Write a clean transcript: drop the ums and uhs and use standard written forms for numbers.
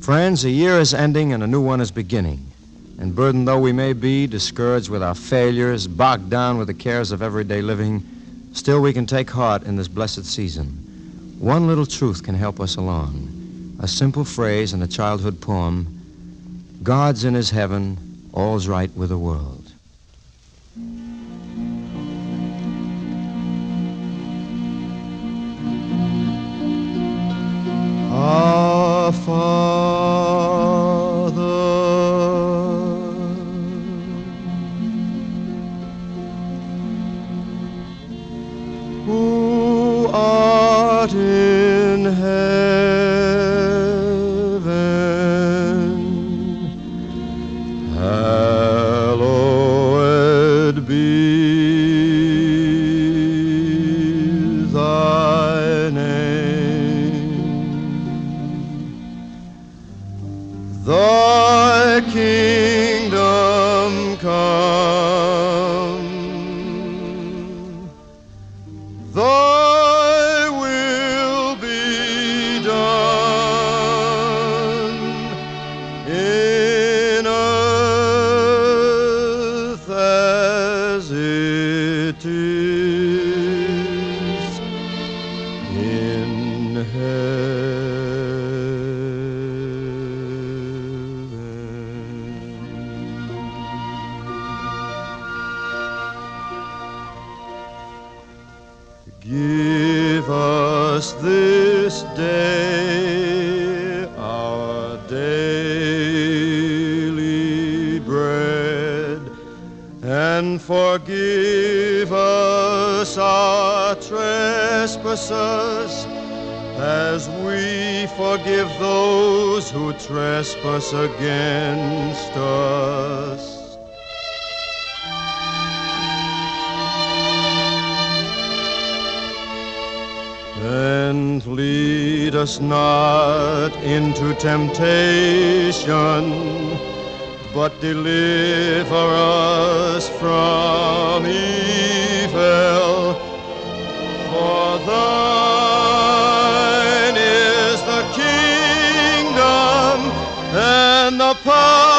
Friends, a year is ending and a new one is beginning. And burdened though we may be, discouraged with our failures, bogged down with the cares of everyday living, still we can take heart in this blessed season. One little truth can help us along. A simple phrase in a childhood poem: God's in his heaven, all's right with the world. Our Father, who art in heaven, hallowed be thy name. Thy kingdom come, thy will be done in earth as it is in heaven. Give us this day our daily bread, and forgive us our trespasses, as we forgive those who trespass against us. And lead us not into temptation, but deliver us from evil. For thine is the kingdom and the power